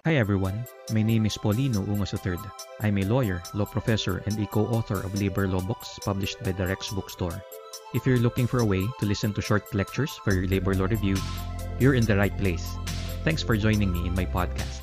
Hi everyone, my name is Paulino Ungos III. I'm a lawyer, law professor, and a co-author of labor law books published by the Rex Bookstore. If you're looking for a way to listen to short lectures for your labor law review, you're in the right place. Thanks for joining me in my podcast.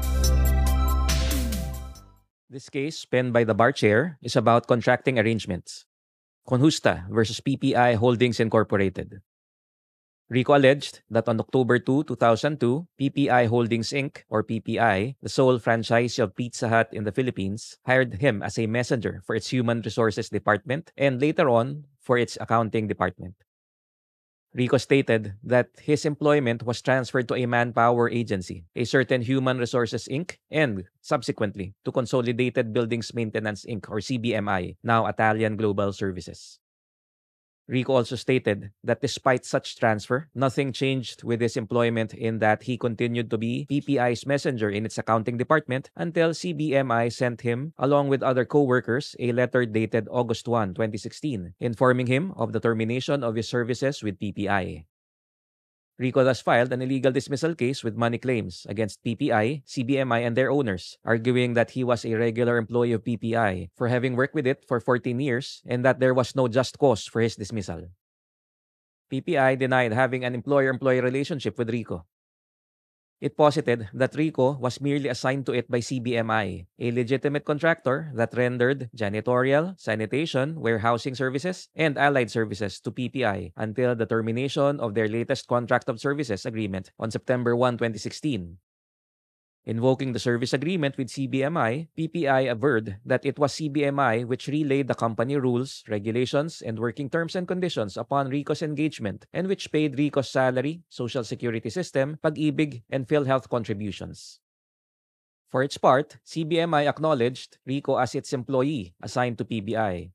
This case, penned by the bar chair, is about contracting arrangements. Conjusta versus PPI Holdings Incorporated. Rico alleged that on October 2, 2002, PPI Holdings Inc., or PPI, the sole franchisee of Pizza Hut in the Philippines, hired him as a messenger for its Human Resources Department and later on for its Accounting Department. Rico stated that his employment was transferred to a manpower agency, a certain Human Resources Inc., and subsequently to Consolidated Buildings Maintenance Inc., or CBMI, now Italian Global Services. Rico also stated that despite such transfer, nothing changed with his employment in that he continued to be PPI's messenger in its accounting department until CBMI sent him, along with other co-workers, a letter dated August 1, 2016, informing him of the termination of his services with PPI. Rico thus filed an illegal dismissal case with money claims against PPI, CBMI, and their owners, arguing that he was a regular employee of PPI for having worked with it for 14 years and that there was no just cause for his dismissal. PPI denied having an employer-employee relationship with Rico. It posited that Rico was merely assigned to it by CBMI, a legitimate contractor that rendered janitorial, sanitation, warehousing services, and allied services to PPI until the termination of their latest contract of services agreement on September 1, 2016. Invoking the service agreement with CBMI, PPI averred that it was CBMI which relayed the company rules, regulations, and working terms and conditions upon Rico's engagement and which paid Rico's salary, social security system, pag-ibig, and PhilHealth contributions. For its part, CBMI acknowledged Rico as its employee assigned to PBI.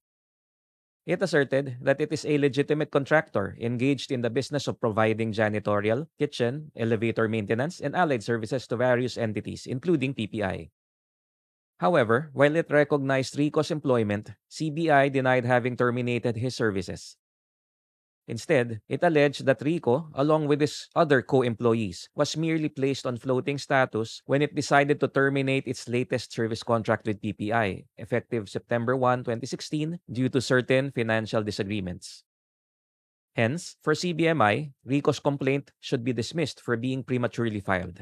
It asserted that it is a legitimate contractor engaged in the business of providing janitorial, kitchen, elevator maintenance, and allied services to various entities, including PPI. However, while it recognized Rico's employment, CBI denied having terminated his services. Instead, it alleged that Rico, along with his other co-employees, was merely placed on floating status when it decided to terminate its latest service contract with PPI, effective September 1, 2016, due to certain financial disagreements. Hence, for CBMI, Rico's complaint should be dismissed for being prematurely filed.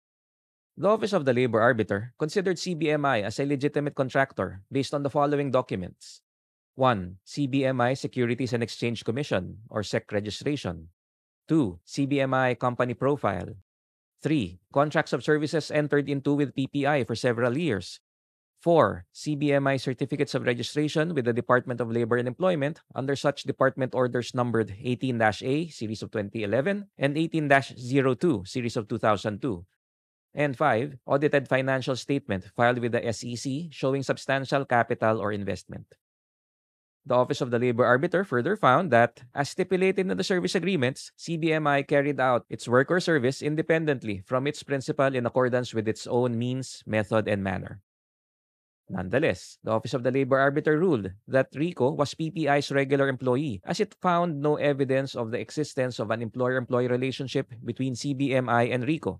The Office of the Labor Arbiter considered CBMI as a legitimate contractor based on the following documents. 1. CBMI Securities and Exchange Commission, or SEC registration. 2. CBMI Company Profile. 3. Contracts of services entered into with PPI for several years. 4. CBMI Certificates of Registration with the Department of Labor and Employment under such department orders numbered 18-A, Series of 2011, and 18-02, Series of 2002. And 5. Audited financial statement filed with the SEC showing substantial capital or investment. The Office of the Labor Arbiter further found that, as stipulated in the service agreements, CBMI carried out its work or service independently from its principal in accordance with its own means, method, and manner. Nonetheless, the Office of the Labor Arbiter ruled that Rico was PPI's regular employee as it found no evidence of the existence of an employer-employee relationship between CBMI and Rico.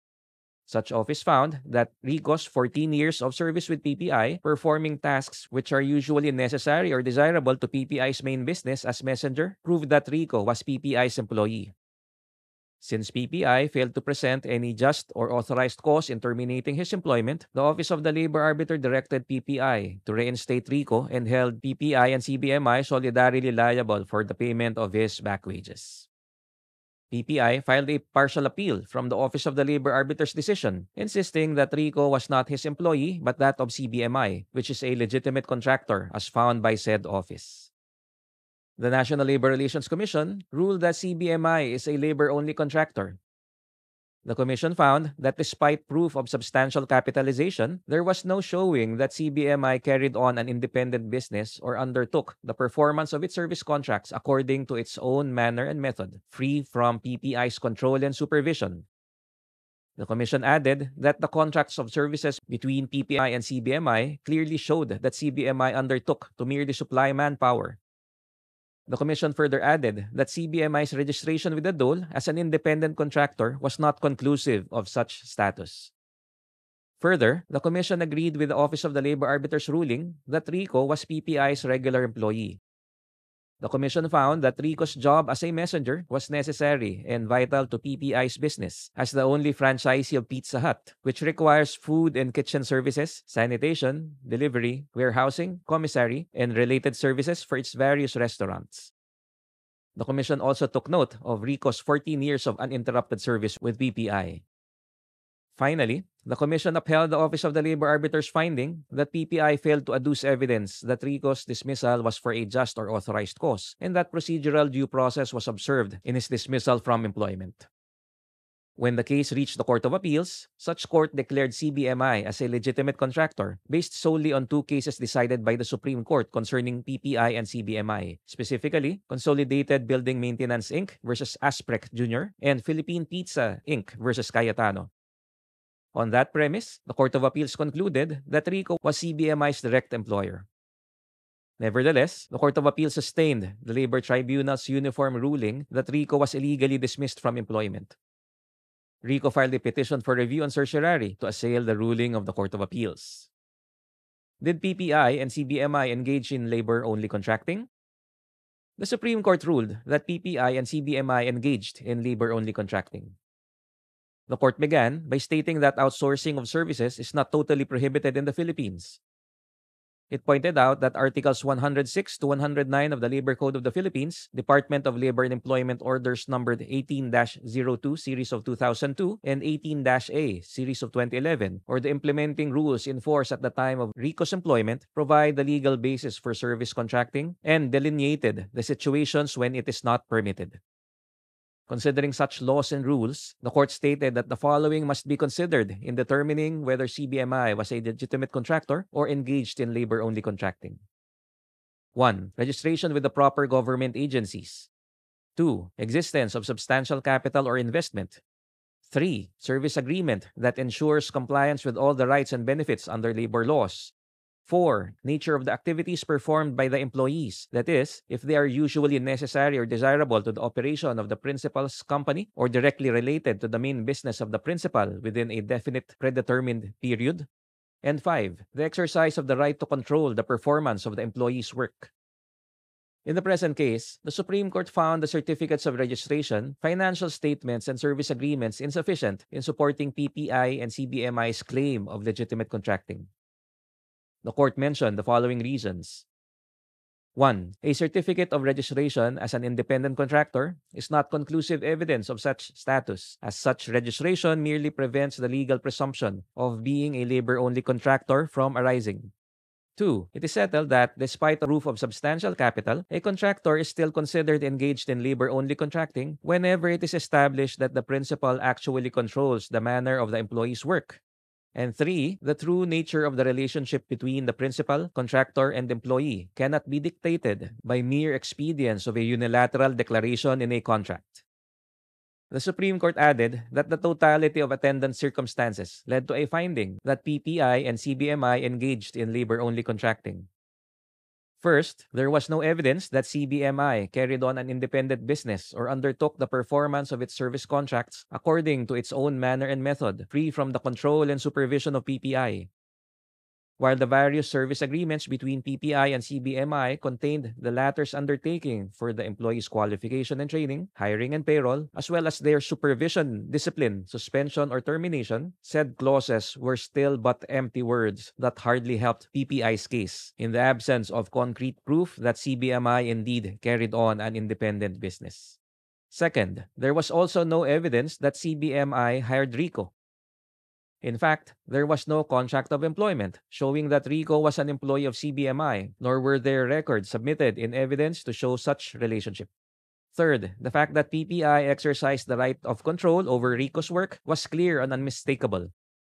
Such office found that Rico's 14 years of service with PPI, performing tasks which are usually necessary or desirable to PPI's main business as messenger, proved that Rico was PPI's employee. Since PPI failed to present any just or authorized cause in terminating his employment, the Office of the Labor Arbiter directed PPI to reinstate Rico and held PPI and CBMI solidarily liable for the payment of his back wages. PPI filed a partial appeal from the Office of the Labor Arbiter's decision, insisting that Rico was not his employee but that of CBMI, which is a legitimate contractor as found by said office. The National Labor Relations Commission ruled that CBMI is a labor-only contractor. The Commission found that despite proof of substantial capitalization, there was no showing that CBMI carried on an independent business or undertook the performance of its service contracts according to its own manner and method, free from PPI's control and supervision. The Commission added that the contracts of services between PPI and CBMI clearly showed that CBMI undertook to merely supply manpower. The Commission further added that CBMI's registration with the DOL as an independent contractor was not conclusive of such status. Further, the Commission agreed with the Office of the Labor Arbiter's ruling that Rico was PPI's regular employee. The Commission found that Rico's job as a messenger was necessary and vital to PPI's business as the only franchisee of Pizza Hut, which requires food and kitchen services, sanitation, delivery, warehousing, commissary, and related services for its various restaurants. The Commission also took note of Rico's 14 years of uninterrupted service with PPI. Finally, the Commission upheld the Office of the Labor Arbiter's finding that PPI failed to adduce evidence that Rico's dismissal was for a just or authorized cause, and that procedural due process was observed in his dismissal from employment. When the case reached the Court of Appeals, such court declared CBMI as a legitimate contractor based solely on two cases decided by the Supreme Court concerning PPI and CBMI, specifically Consolidated Building Maintenance Inc. versus Asprec Jr. and Philippine Pizza Inc. versus Cayetano. On that premise, the Court of Appeals concluded that Rico was CBMI's direct employer. Nevertheless, the Court of Appeals sustained the Labor Tribunal's uniform ruling that Rico was illegally dismissed from employment. Rico filed a petition for review on certiorari to assail the ruling of the Court of Appeals. Did PPI and CBMI engage in labor-only contracting? The Supreme Court ruled that PPI and CBMI engaged in labor-only contracting. The court began by stating that outsourcing of services is not totally prohibited in the Philippines. It pointed out that Articles 106 to 109 of the Labor Code of the Philippines, Department of Labor and Employment Orders numbered 18-02 Series of 2002 and 18-A Series of 2011, or the implementing rules in force at the time of Rico's employment, provide the legal basis for service contracting and delineated the situations when it is not permitted. Considering such laws and rules, the court stated that the following must be considered in determining whether CBMI was a legitimate contractor or engaged in labor-only contracting. 1. Registration with the proper government agencies. 2. Existence of substantial capital or investment. 3. Service agreement that ensures compliance with all the rights and benefits under labor laws. 4. Nature of the activities performed by the employees, that is, if they are usually necessary or desirable to the operation of the principal's company or directly related to the main business of the principal within a definite predetermined period. And 5. The exercise of the right to control the performance of the employee's work. In the present case, the Supreme Court found the certificates of registration, financial statements, and service agreements insufficient in supporting PPI and CBMI's claim of legitimate contracting. The court mentioned the following reasons. 1. A certificate of registration as an independent contractor is not conclusive evidence of such status, as such registration merely prevents the legal presumption of being a labor-only contractor from arising. 2. It is settled that, despite the proof of substantial capital, a contractor is still considered engaged in labor-only contracting whenever it is established that the principal actually controls the manner of the employee's work. And 3, the true nature of the relationship between the principal, contractor, and employee cannot be dictated by mere expedience of a unilateral declaration in a contract. The Supreme Court added that the totality of attendant circumstances led to a finding that PPI and CBMI engaged in labor-only contracting. First, there was no evidence that CBMI carried on an independent business or undertook the performance of its service contracts according to its own manner and method, free from the control and supervision of PPI. While the various service agreements between PPI and CBMI contained the latter's undertaking for the employee's qualification and training, hiring and payroll, as well as their supervision, discipline, suspension, or termination, said clauses were still but empty words that hardly helped PPI's case, in the absence of concrete proof that CBMI indeed carried on an independent business. Second, there was also no evidence that CBMI hired Rico. In fact, there was no contract of employment showing that Rico was an employee of CBMI, nor were there records submitted in evidence to show such relationship. Third, the fact that PPI exercised the right of control over Rico's work was clear and unmistakable.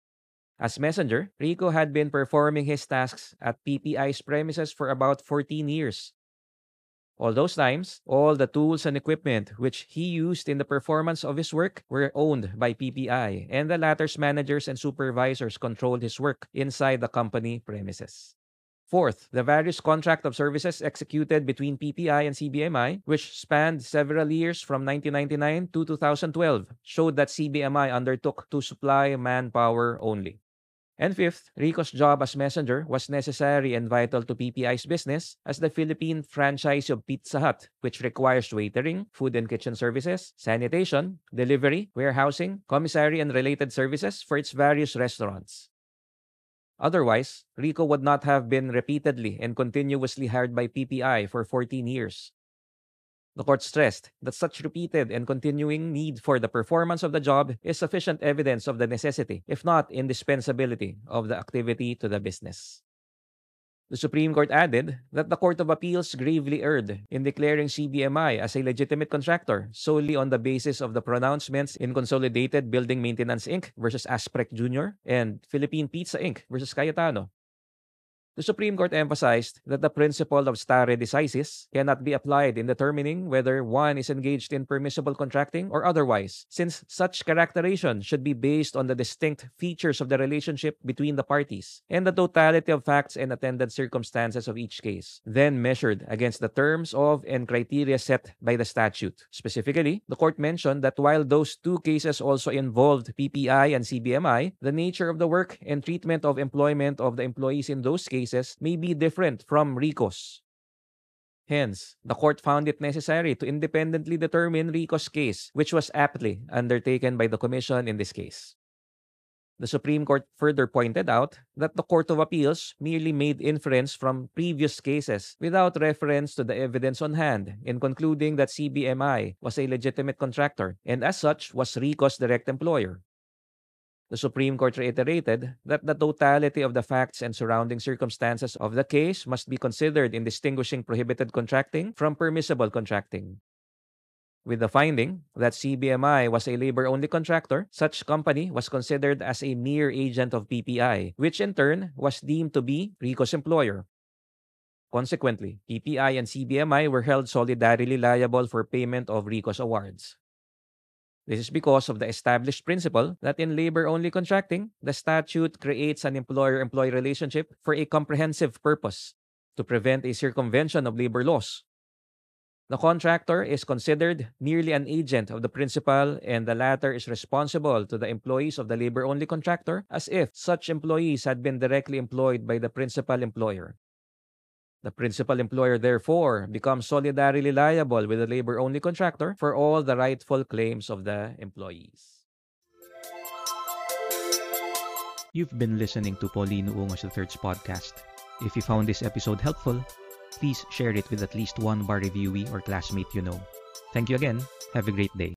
As messenger, Rico had been performing his tasks at PPI's premises for about 14 years. All those times, all the tools and equipment which he used in the performance of his work were owned by PPI, and the latter's managers and supervisors controlled his work inside the company premises. Fourth, the various contract of services executed between PPI and CBMI, which spanned several years from 1999 to 2012, showed that CBMI undertook to supply manpower only. And fifth, Rico's job as messenger was necessary and vital to PPI's business as the Philippine franchise of Pizza Hut, which requires waitering, food and kitchen services, sanitation, delivery, warehousing, commissary, and related services for its various restaurants. Otherwise, Rico would not have been repeatedly and continuously hired by PPI for 14 years. The court stressed that such repeated and continuing need for the performance of the job is sufficient evidence of the necessity, if not indispensability, of the activity to the business. The Supreme Court added that the Court of Appeals gravely erred in declaring CBMI as a legitimate contractor solely on the basis of the pronouncements in Consolidated Building Maintenance Inc. versus Asprec Jr. and Philippine Pizza Inc. versus Cayetano. The Supreme Court emphasized that the principle of stare decisis cannot be applied in determining whether one is engaged in permissible contracting or otherwise, since such characterization should be based on the distinct features of the relationship between the parties and the totality of facts and attendant circumstances of each case, then measured against the terms of and criteria set by the statute. Specifically, the court mentioned that while those two cases also involved PPI and CBMI, the nature of the work and treatment of employment of the employees in those cases may be different from Rico's. Hence, the court found it necessary to independently determine Rico's case, which was aptly undertaken by the Commission in this case. The Supreme Court further pointed out that the Court of Appeals merely made inference from previous cases without reference to the evidence on hand in concluding that CBMI was a legitimate contractor and as such was Rico's direct employer. The Supreme Court reiterated that the totality of the facts and surrounding circumstances of the case must be considered in distinguishing prohibited contracting from permissible contracting. With the finding that CBMI was a labor-only contractor, such company was considered as a mere agent of PPI, which in turn was deemed to be Rico's employer. Consequently, PPI and CBMI were held solidarily liable for payment of Rico's awards. This is because of the established principle that in labor-only contracting, the statute creates an employer-employee relationship for a comprehensive purpose, to prevent a circumvention of labor laws. The contractor is considered merely an agent of the principal and the latter is responsible to the employees of the labor-only contractor as if such employees had been directly employed by the principal employer. The principal employer, therefore, becomes solidarily liable with the labor-only contractor for all the rightful claims of the employees. You've been listening to Paulino Ungos III's podcast. If you found this episode helpful, please share it with at least one bar reviewee or classmate you know. Thank you again. Have a great day.